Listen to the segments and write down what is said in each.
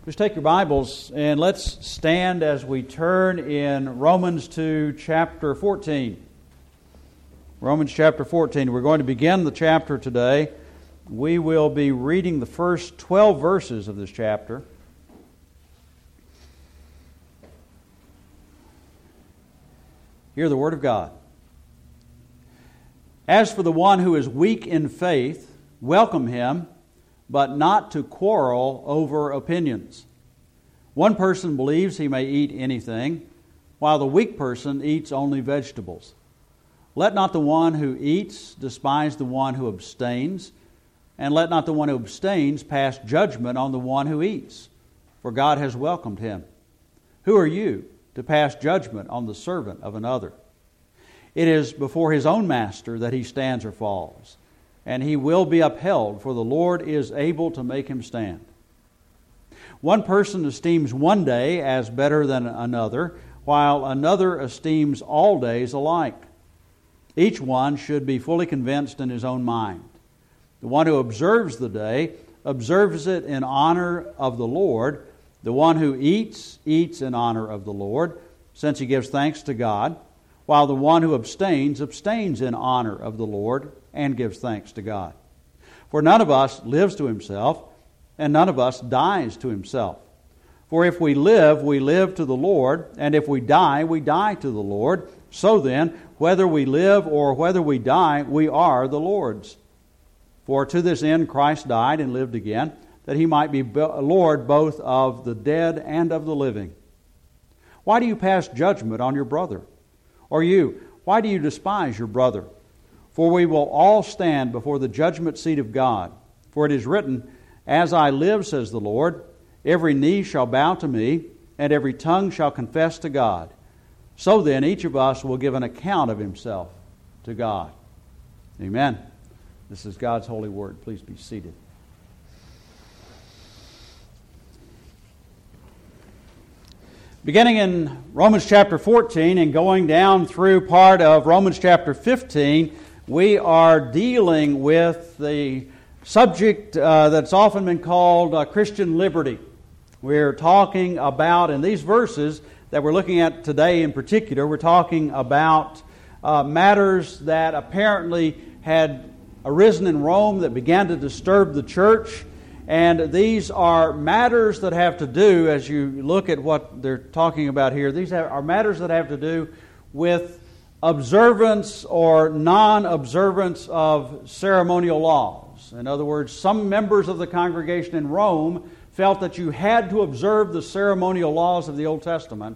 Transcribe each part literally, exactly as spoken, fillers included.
Just take your Bibles and let's stand as we turn in Romans to chapter fourteen. Romans chapter fourteen. We're going to begin the chapter today. We will be reading the first twelve verses of this chapter. Hear the Word of God. As for the one who is weak in faith, welcome him, but not to quarrel over opinions. One person believes he may eat anything, while the weak person eats only vegetables. Let not the one who eats despise the one who abstains, and let not the one who abstains pass judgment on the one who eats, for God has welcomed him. Who are you to pass judgment on the servant of another? It is before his own master that he stands or falls, and he will be upheld, for the Lord is able to make him stand. One person esteems one day as better than another, while another esteems all days alike. Each one should be fully convinced in his own mind. The one who observes the day observes it in honor of the Lord. The one who eats, eats in honor of the Lord, since he gives thanks to God, while the one who abstains, abstains in honor of the Lord and gives thanks to God. For none of us lives to himself, and none of us dies to himself. For if we live, we live to the Lord, and if we die, we die to the Lord. So then, whether we live or whether we die, we are the Lord's. For to this end Christ died and lived again, that he might be Lord both of the dead and of the living. Why do you pass judgment on your brother? Or you, why do you despise your brother? For we will all stand before the judgment seat of God. For it is written, As I live, says the Lord, every knee shall bow to me, and every tongue shall confess to God. So then each of us will give an account of himself to God. Amen. This is God's holy word. Please be seated. Beginning in Romans chapter fourteen and going down through part of Romans chapter fifteen, we are dealing with the subject uh, that's often been called uh, Christian liberty. We're talking about, in these verses that we're looking at today in particular, we're talking about uh, matters that apparently had arisen in Rome that began to disturb the church. And these are matters that have to do, as you look at what they're talking about here, these are matters that have to do with observance or non-observance of ceremonial laws. In other words, some members of the congregation in Rome felt that you had to observe the ceremonial laws of the Old Testament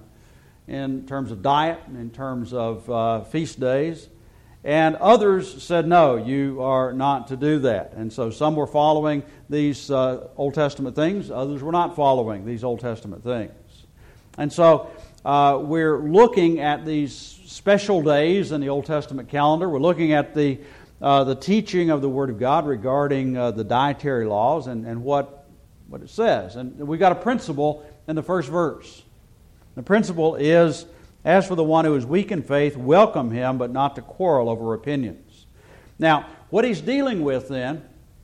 in terms of diet, in terms of uh, feast days. And others said, no, you are not to do that. And so some were following these uh, Old Testament things. Others were not following these Old Testament things. And so uh, we're looking at these special days in the Old Testament calendar. We're looking at the uh, the teaching of the Word of God regarding uh, the dietary laws and, and what, what it says. And we've got a principle in the first verse. The principle is, as for the one who is weak in faith, welcome him, but not to quarrel over opinions. Now, what he's dealing with then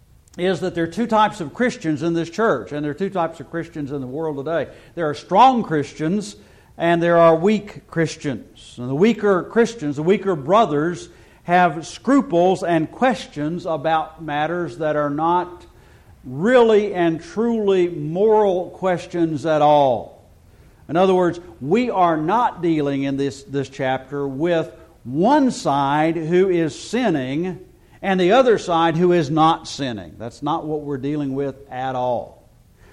is that there are two types of Christians in this church, and there are two types of Christians in the world today. There are strong Christians, and there are weak Christians. And the weaker Christians, the weaker brothers, have scruples and questions about matters that are not really and truly moral questions at all. In other words, we are not dealing in this, this chapter with one side who is sinning and the other side who is not sinning. That's not what we're dealing with at all.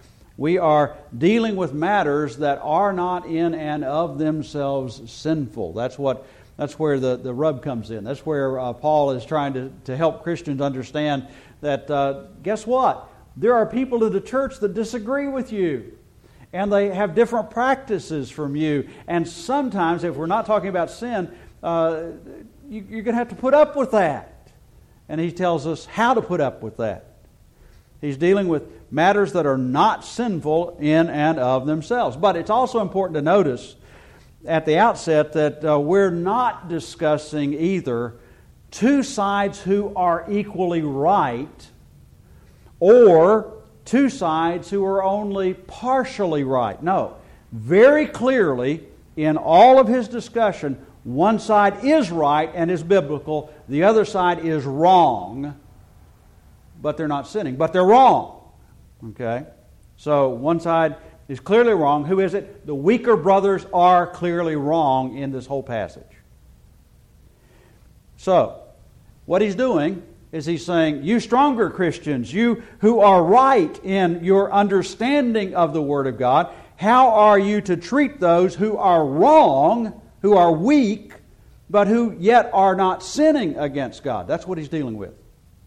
We are dealing with matters that are not in and of themselves sinful. That's what that's where the, the rub comes in. That's where uh, Paul is trying to, to help Christians understand that, uh, guess what? There are people in the church that disagree with you. And they have different practices from you. And sometimes, if we're not talking about sin, uh, you, you're going to have to put up with that. And he tells us how to put up with that. He's dealing with matters that are not sinful in and of themselves. But it's also important to notice at the outset that uh, we're not discussing either two sides who are equally right or two sides who are only partially right. No, very clearly in all of his discussion, one side is right and is biblical, the other side is wrong, but they're not sinning, but they're wrong. Okay? So one side is clearly wrong. Who is it? The weaker brothers are clearly wrong in this whole passage. So, what he's doing is he's saying, you stronger Christians, you who are right in your understanding of the Word of God, how are you to treat those who are wrong, who are weak, but who yet are not sinning against God? That's what he's dealing with.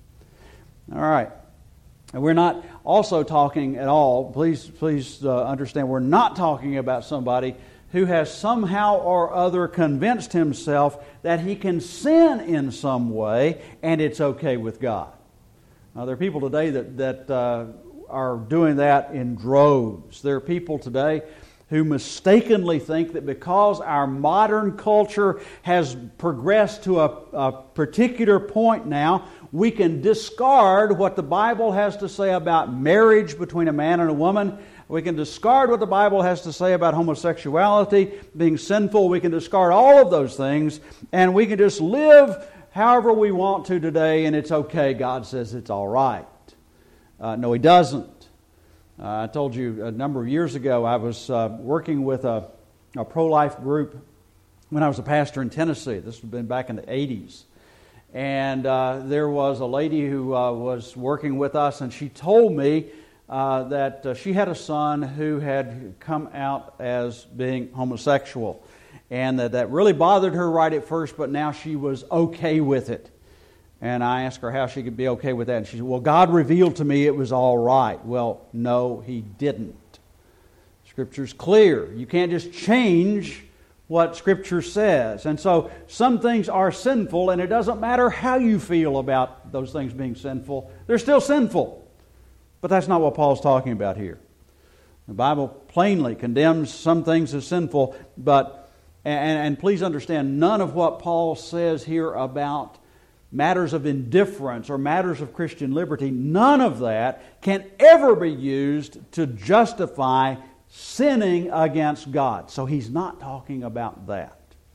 All right. And we're not also talking at all, please, please uh, understand, we're not talking about somebody who has somehow or other convinced himself that he can sin in some way and it's okay with God. Now, there are people today that, that uh, are doing that in droves. There are people today who mistakenly think that because our modern culture has progressed to a, a particular point now, we can discard what the Bible has to say about marriage between a man and a woman. We can discard what the Bible has to say about homosexuality being sinful. We can discard all of those things, and we can just live however we want to today, and it's okay. God says it's all right. Uh, no, He doesn't. Uh, I told you a number of years ago I was uh, working with a, a pro-life group when I was a pastor in Tennessee. This had been back in the eighties. And uh, there was a lady who uh, was working with us, and she told me uh, that uh, she had a son who had come out as being homosexual. And that that really bothered her right at first, but now she was okay with it. And I asked her how she could be okay with that. And she said, well, God revealed to me it was all right. Well, no, He didn't. Scripture's clear. You can't just change what Scripture says. And so some things are sinful, and it doesn't matter how you feel about those things being sinful. They're still sinful. But that's not what Paul's talking about here. The Bible plainly condemns some things as sinful, but, and, and please understand, none of what Paul says here about matters of indifference or matters of Christian liberty, none of that can ever be used to justify sinning against God. So he's not talking about that.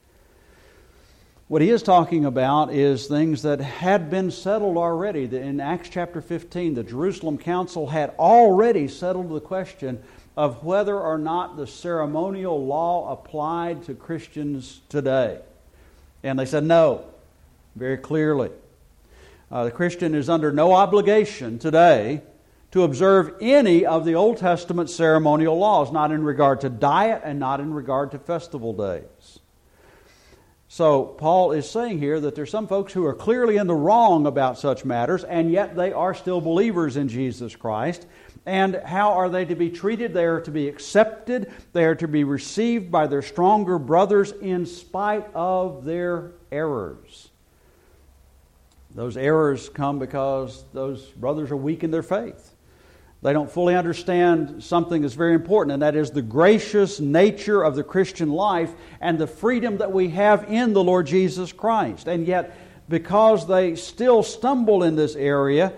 What he is talking about is things that had been settled already. In Acts chapter fifteen, the Jerusalem Council had already settled the question of whether or not the ceremonial law applied to Christians today. And they said no. Very clearly. Uh, the Christian is under no obligation today to observe any of the Old Testament ceremonial laws, not in regard to diet and not in regard to festival days. So Paul is saying here that there's some folks who are clearly in the wrong about such matters, and yet they are still believers in Jesus Christ. And how are they to be treated? They are to be accepted. They are to be received by their stronger brothers in spite of their errors. Those errors come because those brothers are weak in their faith. They don't fully understand something that's very important, and that is the gracious nature of the Christian life and the freedom that we have in the Lord Jesus Christ. And yet, because they still stumble in this area,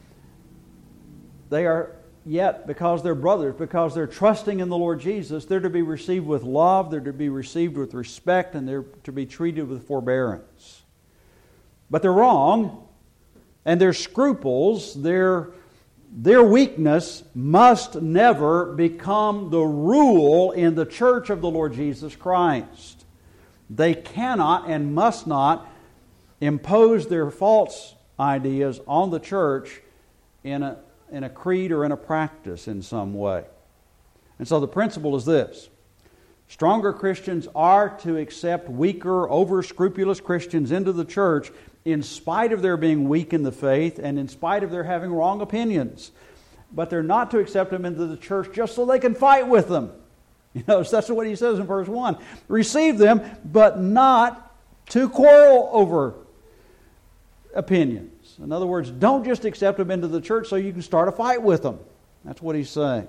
they are yet, because they're brothers, because they're trusting in the Lord Jesus, they're to be received with love, they're to be received with respect, and they're to be treated with forbearance. But they're wrong, and their scruples, their, their weakness must never become the rule in the church of the Lord Jesus Christ. They cannot and must not impose their false ideas on the church in a, in a creed or in a practice in some way. And so the principle is this. Stronger Christians are to accept weaker, over-scrupulous Christians into the church in spite of their being weak in the faith and in spite of their having wrong opinions. But they're not to accept them into the church just so they can fight with them. You know, so that's what he says in verse one. Receive them, but not to quarrel over opinions. In other words, don't just accept them into the church so you can start a fight with them. That's what he's saying.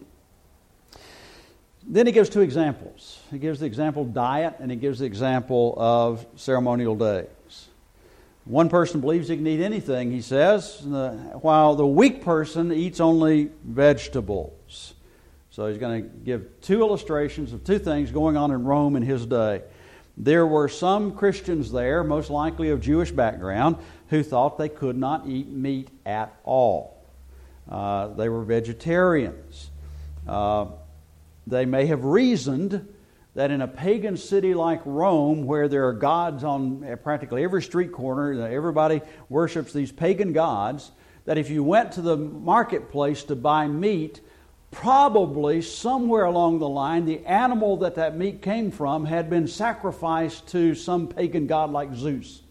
Then he gives two examples. He gives the example of diet, and he gives the example of ceremonial days. One person believes he can eat anything, he says, while the weak person eats only vegetables. So he's going to give two illustrations of two things going on in Rome in his day. There were some Christians there, most likely of Jewish background, who thought they could not eat meat at all. Uh, they were vegetarians. Uh, they may have reasoned that in a pagan city like Rome, where there are gods on practically every street corner, that everybody worships these pagan gods, that if you went to the marketplace to buy meat, probably somewhere along the line, the animal that that meat came from had been sacrificed to some pagan god like Zeus.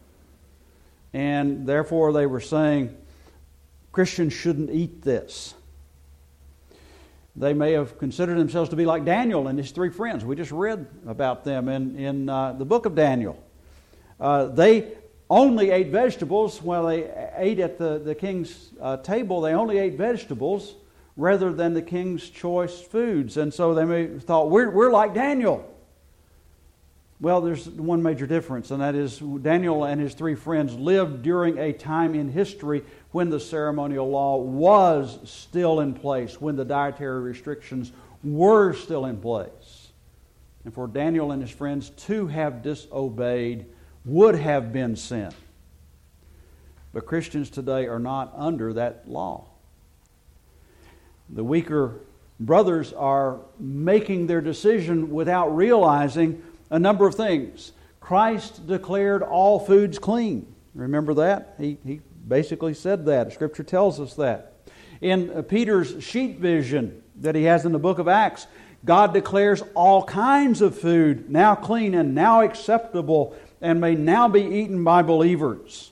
And therefore they were saying, Christians shouldn't eat this. They may have considered themselves to be like Daniel and his three friends. We just read about them in, in uh, the book of Daniel. Uh, they only ate vegetables. While they ate at the, the king's uh, table, they only ate vegetables rather than the king's choice foods. And so they may have thought, we're, we're like Daniel. Well, there's one major difference, and that is Daniel and his three friends lived during a time in history when the ceremonial law was still in place, when the dietary restrictions were still in place. And for Daniel and his friends to have disobeyed would have been sin. But Christians today are not under that law. The weaker brothers are making their decision without realizing a number of things. Christ declared all foods clean. Remember that? He, he basically said that. Scripture tells us that. In Peter's sheep vision that he has in the book of Acts, God declares all kinds of food now clean and now acceptable and may now be eaten by believers.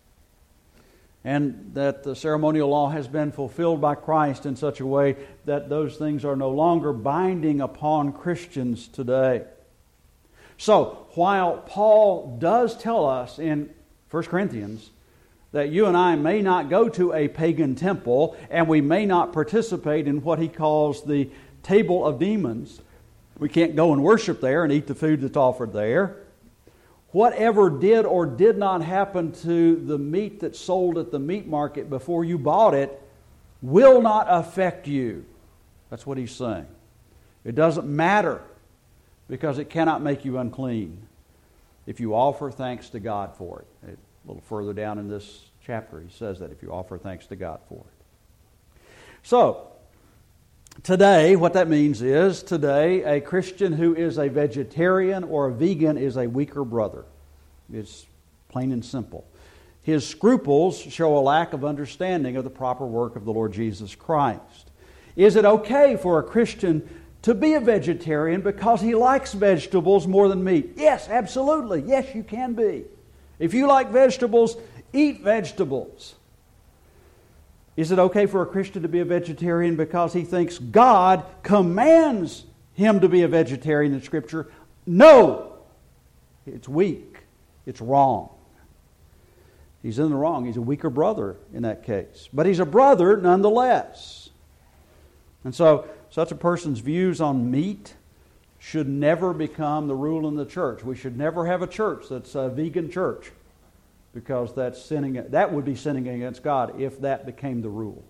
And that the ceremonial law has been fulfilled by Christ in such a way that those things are no longer binding upon Christians today. So, while Paul does tell us in First Corinthians that you and I may not go to a pagan temple and we may not participate in what he calls the table of demons, we can't go and worship there and eat the food that's offered there. Whatever did or did not happen to the meat that's sold at the meat market before you bought it will not affect you. That's what he's saying. It doesn't matter, because it cannot make you unclean if you offer thanks to God for it. A little further down in this chapter, he says that if you offer thanks to God for it. So, today, what that means is, today, a Christian who is a vegetarian or a vegan is a weaker brother. It's plain and simple. His scruples show a lack of understanding of the proper work of the Lord Jesus Christ. Is it okay for a Christian to be a vegetarian because he likes vegetables more than meat? Yes, absolutely. Yes, you can be. If you like vegetables, eat vegetables. Is it okay for a Christian to be a vegetarian because he thinks God commands him to be a vegetarian in Scripture? No! It's weak. It's wrong. He's in the wrong. He's a weaker brother in that case. But he's a brother nonetheless. And so, such a person's views on meat should never become the rule in the church. We should never have a church that's a vegan church, because that's sinning. That would be sinning against God if that became the rule.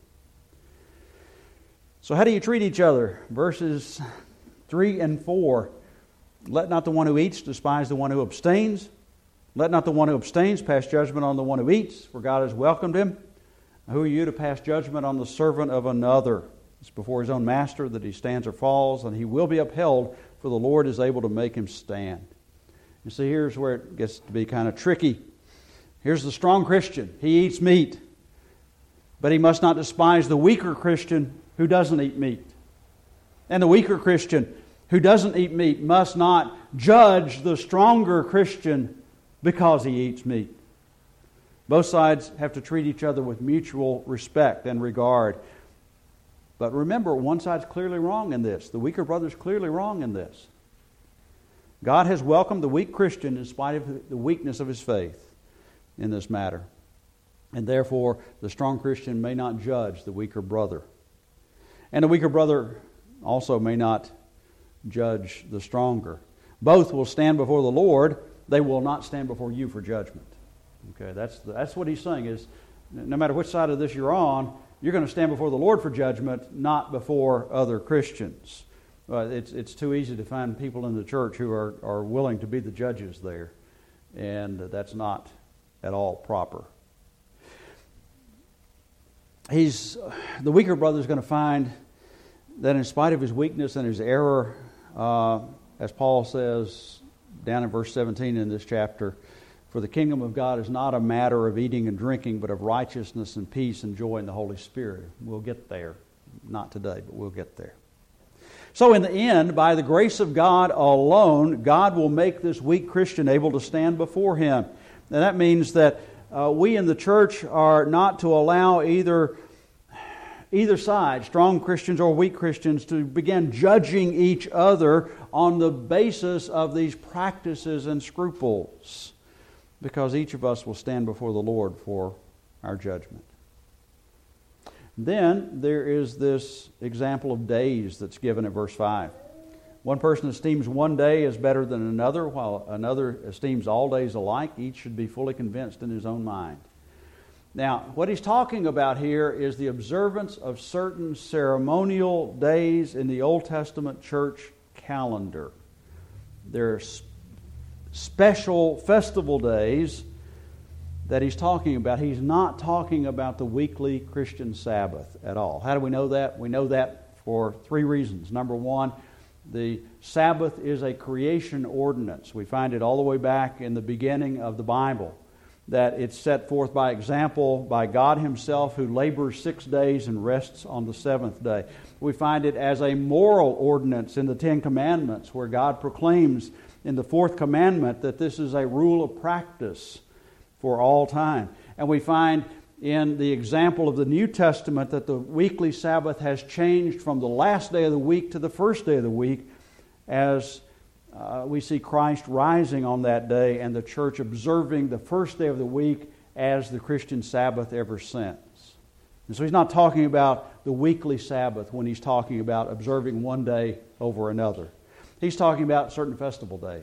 So how do you treat each other? Verses three and four. Let not the one who eats despise the one who abstains. Let not the one who abstains pass judgment on the one who eats, for God has welcomed him. Who are you to pass judgment on the servant of another? It's before his own master that he stands or falls, and he will be upheld, for the Lord is able to make him stand. You see, here's where it gets to be kind of tricky. Here's the strong Christian. He eats meat, but he must not despise the weaker Christian who doesn't eat meat. And the weaker Christian who doesn't eat meat must not judge the stronger Christian because he eats meat. Both sides have to treat each other with mutual respect and regard. But remember, one side's clearly wrong in this. The weaker brother's clearly wrong in this. God has welcomed the weak Christian in spite of the weakness of his faith in this matter. And therefore, the strong Christian may not judge the weaker brother. And the weaker brother also may not judge the stronger. Both will stand before the Lord. They will not stand before you for judgment. Okay, that's that's what he's saying is, no matter which side of this you're on, you're going to stand before the Lord for judgment, not before other Christians. Uh, it's it's too easy to find people in the church who are, are willing to be the judges there, and that's not at all proper. He's the weaker brother is going to find that in spite of his weakness and his error, uh, as Paul says down in verse seventeen in this chapter, for the kingdom of God is not a matter of eating and drinking, but of righteousness and peace and joy in the Holy Spirit. We'll get there. Not today, but we'll get there. So in the end, by the grace of God alone, God will make this weak Christian able to stand before Him. And that means that uh, we in the church are not to allow either, either side, strong Christians or weak Christians, to begin judging each other on the basis of these practices and scruples, because each of us will stand before the Lord for our judgment. Then there is this example of days that's given in verse five. One person esteems one day as better than another, while another esteems all days alike. Each should be fully convinced in his own mind. Now, what he's talking about here is the observance of certain ceremonial days in the Old Testament church calendar. There's special festival days that he's talking about. He's not talking about the weekly Christian Sabbath at all. How do we know that? We know that for three reasons. Number one, the Sabbath is a creation ordinance. We find it all the way back in the beginning of the Bible, that it's set forth by example by God Himself, who labors six days and rests on the seventh day. We find it as a moral ordinance in the Ten Commandments, where God proclaims in the fourth commandment that this is a rule of practice for all time. And we find in the example of the New Testament that the weekly Sabbath has changed from the last day of the week to the first day of the week, as uh, we see Christ rising on that day and the church observing the first day of the week as the Christian Sabbath ever since. And so he's not talking about the weekly Sabbath when he's talking about observing one day over another. He's talking about certain festival days.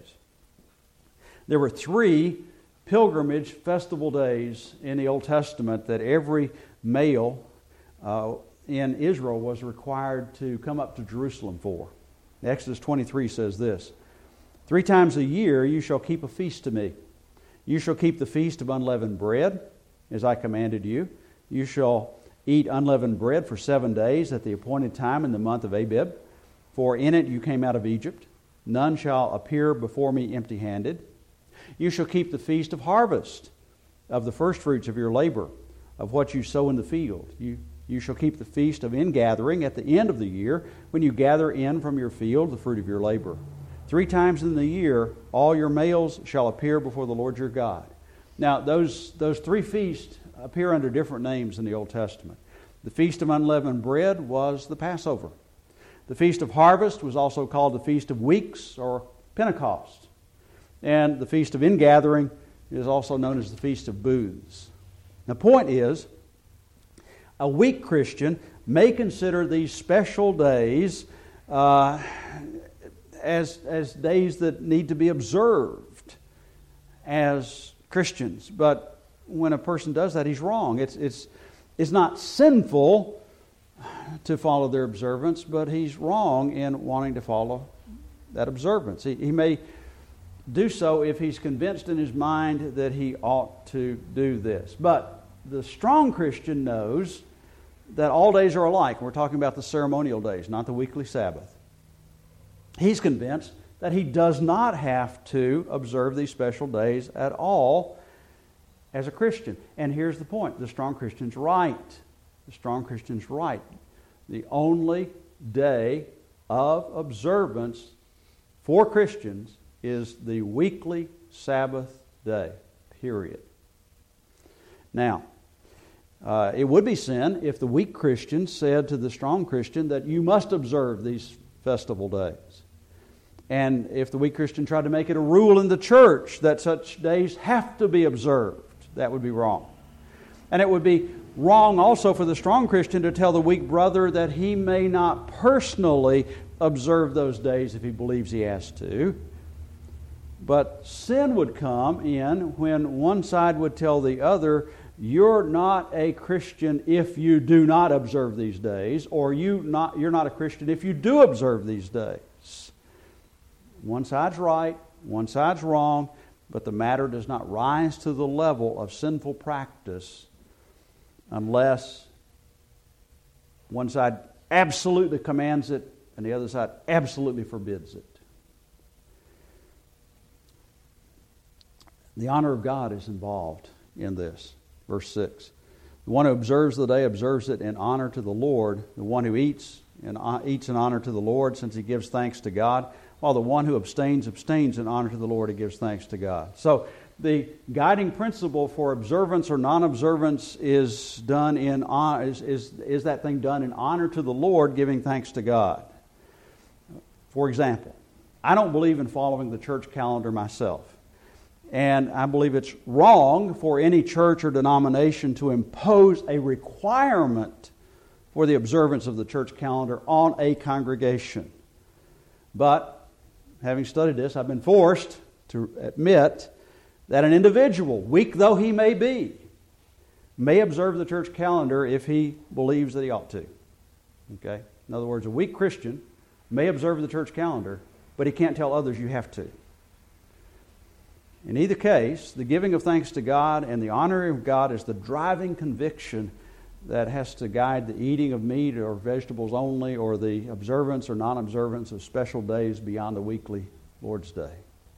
There were three pilgrimage festival days in the Old Testament that every male uh, in Israel was required to come up to Jerusalem for. Exodus twenty-three says this: Three times a year you shall keep a feast to me. You shall keep the feast of unleavened bread, as I commanded you. You shall eat unleavened bread for seven days at the appointed time in the month of Abib. For in it you came out of Egypt. None shall appear before me empty-handed. You shall keep the feast of harvest, of the firstfruits of your labor, of what you sow in the field. You, you shall keep the feast of ingathering at the end of the year, when you gather in from your field the fruit of your labor. Three times in the year all your males shall appear before the Lord your God. Now, those, those three feasts appear under different names in the Old Testament. The Feast of Unleavened Bread was the Passover. The Feast of Harvest was also called the Feast of Weeks, or Pentecost. And the Feast of Ingathering is also known as the Feast of Booths. The point is, a weak Christian may consider these special days uh, as, as days that need to be observed as Christians. But when a person does that, he's wrong. It's, it's, it's not sinful to follow their observance, but he's wrong in wanting to follow that observance. He, he may do so if he's convinced in his mind that he ought to do this. But the strong Christian knows that all days are alike. We're talking about the ceremonial days, not the weekly Sabbath. He's convinced that he does not have to observe these special days at all as a Christian. And here's the point. The strong Christian's right. The strong Christian's right. The only day of observance for Christians is the weekly Sabbath day, period. Now, uh, it would be sin if the weak Christian said to the strong Christian that you must observe these festival days. And if the weak Christian tried to make it a rule in the church that such days have to be observed, that would be wrong. And it would be wrong also for the strong Christian to tell the weak brother that he may not personally observe those days if he believes he has to. But sin would come in when one side would tell the other, you're not a Christian if you do not observe these days, or you not, you're not a Christian if you do observe these days. One side's right, one side's wrong, but the matter does not rise to the level of sinful practice unless one side absolutely commands it and the other side absolutely forbids it. The honor of God is involved in this. Verse six. The one who observes the day observes it in honor to the Lord. The one who eats and eats in honor to the Lord, since he gives thanks to God. While the one who abstains, abstains in honor to the Lord, he gives thanks to God. So the guiding principle for observance or non-observance is done in is, is, is that thing done in honor to the Lord, giving thanks to God. For example, I don't believe in following the church calendar myself. And I believe it's wrong for any church or denomination to impose a requirement for the observance of the church calendar on a congregation. But, having studied this, I've been forced to admit that an individual, weak though he may be, may observe the church calendar if he believes that he ought to. Okay? In other words, a weak Christian may observe the church calendar, but he can't tell others you have to. In either case, the giving of thanks to God and the honoring of God is the driving conviction that has to guide the eating of meat or vegetables only, or the observance or non-observance of special days beyond the weekly Lord's Day.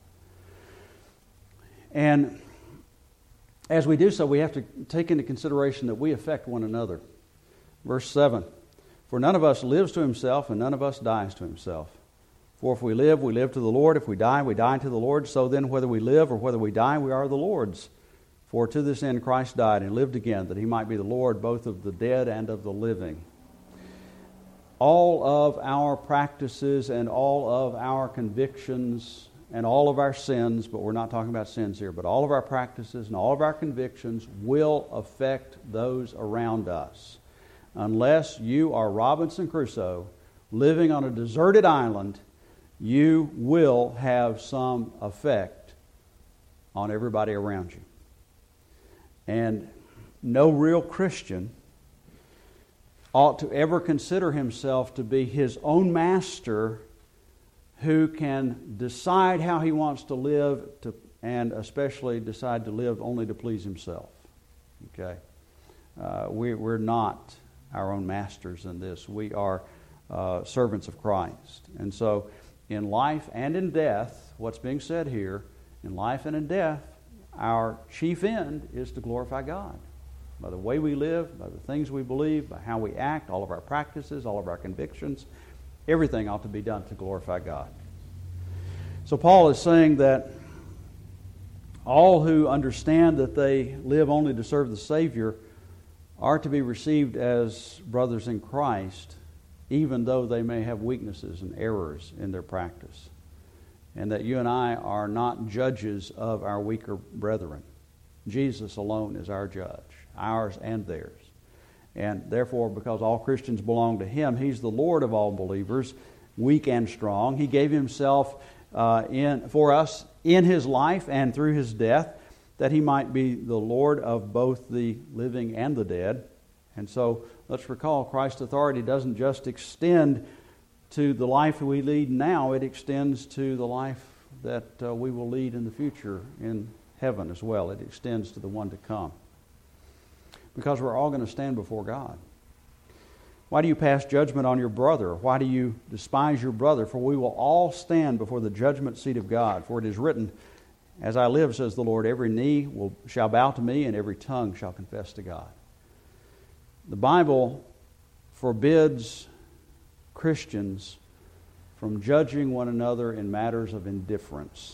And as we do so, we have to take into consideration that we affect one another. Verse seven, for none of us lives to himself, and none of us dies to himself. For if we live, we live to the Lord. If we die, we die to the Lord. So then, whether we live or whether we die, we are the Lord's. For to this end Christ died and lived again, that he might be the Lord both of the dead and of the living. All of our practices and all of our convictions and all of our sins, but we're not talking about sins here, but all of our practices and all of our convictions will affect those around us. Unless you are Robinson Crusoe living on a deserted island, you will have some effect on everybody around you. And no real Christian ought to ever consider himself to be his own master, who can decide how he wants to live, to, and especially decide to live only to please himself. Okay? Uh, we, we're not our own masters in this. We are uh, servants of Christ. And so, in life and in death, what's being said here, in life and in death, our chief end is to glorify God. By the way we live, by the things we believe, by how we act, all of our practices, all of our convictions, everything ought to be done to glorify God. So Paul is saying that all who understand that they live only to serve the Savior are to be received as brothers in Christ, even though they may have weaknesses and errors in their practice. And that you and I are not judges of our weaker brethren. Jesus alone is our judge, ours and theirs. And therefore, because all Christians belong to Him, He's the Lord of all believers, weak and strong. He gave Himself uh, in for us in His life and through His death, that He might be the Lord of both the living and the dead. And so, let's recall, Christ's authority doesn't just extend to the life we lead now, it extends to the life that uh, we will lead in the future in heaven as well. It extends to the one to come. Because we're all going to stand before God. Why do you pass judgment on your brother? Why do you despise your brother? For we will all stand before the judgment seat of God. For it is written, as I live, says the Lord, every knee will, shall bow to me, and every tongue shall confess to God. The Bible forbids Christians from judging one another in matters of indifference.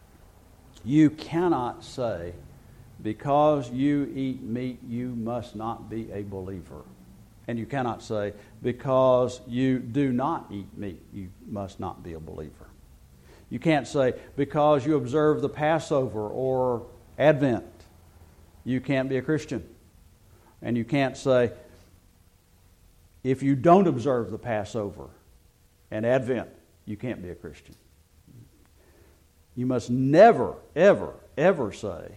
You cannot say, because you eat meat, you must not be a believer. And you cannot say, because you do not eat meat, you must not be a believer. You can't say, because you observe the Passover or Advent, you can't be a Christian. And you can't say, if you don't observe the Passover and Advent, you can't be a Christian. You must never, ever, ever say,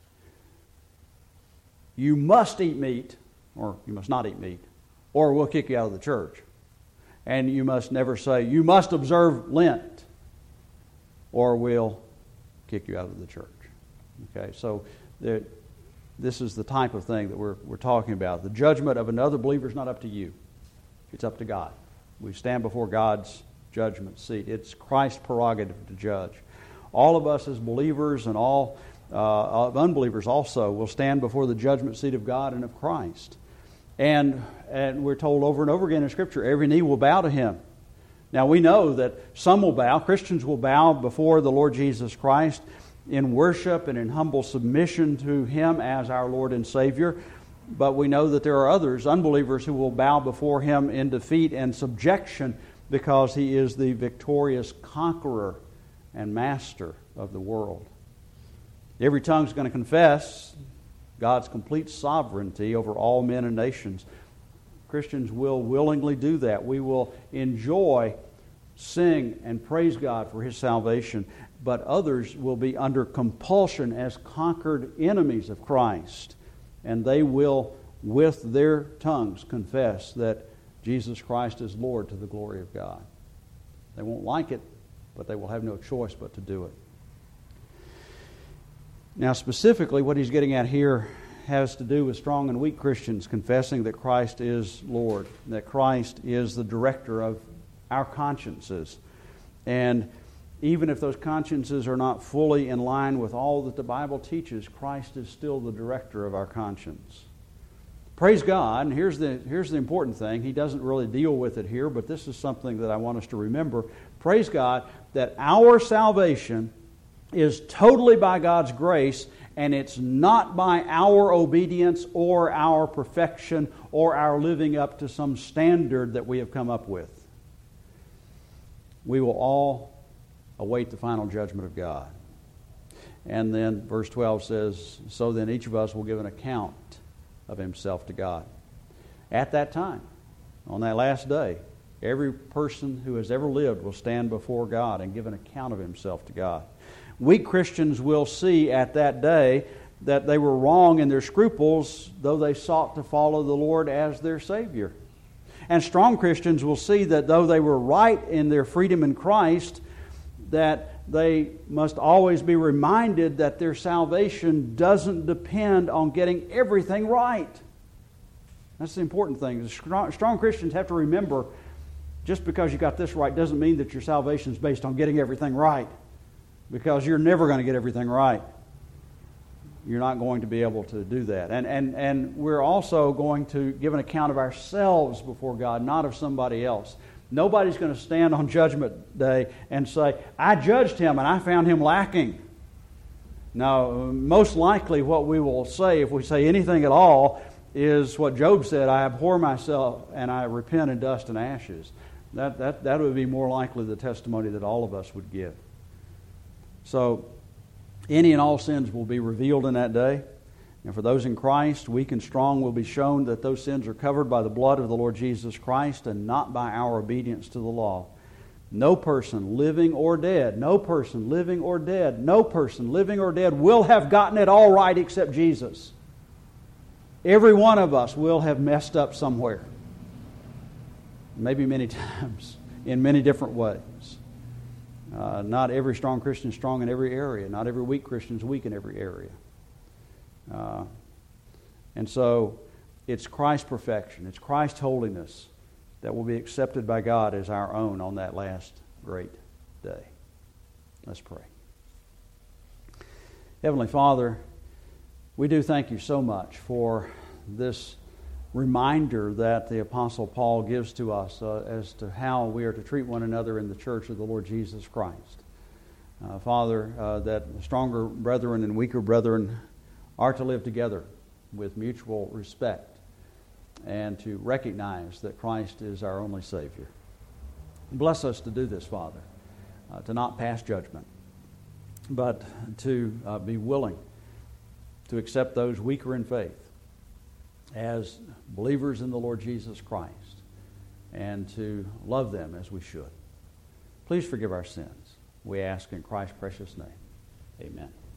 you must eat meat, or you must not eat meat, or we'll kick you out of the church. And you must never say, you must observe Lent, or we'll kick you out of the church. Okay, so there, this is the type of thing that we're, we're talking about. The judgment of another believer is not up to you. It's up to God. We stand before God's judgment seat. It's Christ's prerogative to judge. All of us as believers and all uh, of unbelievers also will stand before the judgment seat of God and of Christ. And, and we're told over and over again in Scripture, every knee will bow to Him. Now we know that some will bow, Christians will bow before the Lord Jesus Christ in worship and in humble submission to Him as our Lord and Savior. But we know that there are others, unbelievers, who will bow before Him in defeat and subjection because He is the victorious conqueror and master of the world. Every tongue is going to confess God's complete sovereignty over all men and nations. Christians will willingly do that. We will enjoy, sing, and praise God for His salvation. But others will be under compulsion as conquered enemies of Christ. And they will, with their tongues, confess that Jesus Christ is Lord to the glory of God. They won't like it, but they will have no choice but to do it. Now, specifically, what he's getting at here has to do with strong and weak Christians confessing that Christ is Lord, that Christ is the director of our consciences. And even if those consciences are not fully in line with all that the Bible teaches, Christ is still the director of our conscience. Praise God, and here's the, here's the important thing. He doesn't really deal with it here, but this is something that I want us to remember. Praise God that our salvation is totally by God's grace, and it's not by our obedience or our perfection or our living up to some standard that we have come up with. We will all await the final judgment of God. And then verse twelve says, so then each of us will give an account of himself to God. At that time, on that last day, every person who has ever lived will stand before God and give an account of himself to God. Weak Christians will see at that day that they were wrong in their scruples, though they sought to follow the Lord as their Savior. And strong Christians will see that though they were right in their freedom in Christ, that they must always be reminded that their salvation doesn't depend on getting everything right. That's the important thing. The strong, strong Christians have to remember, just because you got this right doesn't mean that your salvation is based on getting everything right. Because you're never going to get everything right. You're not going to be able to do that. And, and, and we're also going to give an account of ourselves before God, not of somebody else. Nobody's going to stand on Judgment Day and say, I judged him and I found him lacking. Now, most likely what we will say, if we say anything at all, is what Job said, I abhor myself and I repent in dust and ashes. That, that, that would be more likely the testimony that all of us would give. So, any and all sins will be revealed in that day. And for those in Christ, weak and strong, will be shown that those sins are covered by the blood of the Lord Jesus Christ and not by our obedience to the law. No person, living or dead, no person, living or dead, no person, living or dead, will have gotten it all right except Jesus. Every one of us will have messed up somewhere. Maybe many times, in many different ways. Uh, not every strong Christian is strong in every area. Not every weak Christian is weak in every area. Uh, and so it's Christ's perfection, it's Christ's holiness that will be accepted by God as our own on that last great day. Let's pray. Heavenly Father, we do thank you so much for this reminder that the Apostle Paul gives to us uh, as to how we are to treat one another in the church of the Lord Jesus Christ. Uh, Father, uh, that stronger brethren and weaker brethren are to live together with mutual respect and to recognize that Christ is our only Savior. Bless us to do this, Father, uh, to not pass judgment, but to uh, be willing to accept those weaker in faith as believers in the Lord Jesus Christ and to love them as we should. Please forgive our sins. We ask in Christ's precious name. Amen.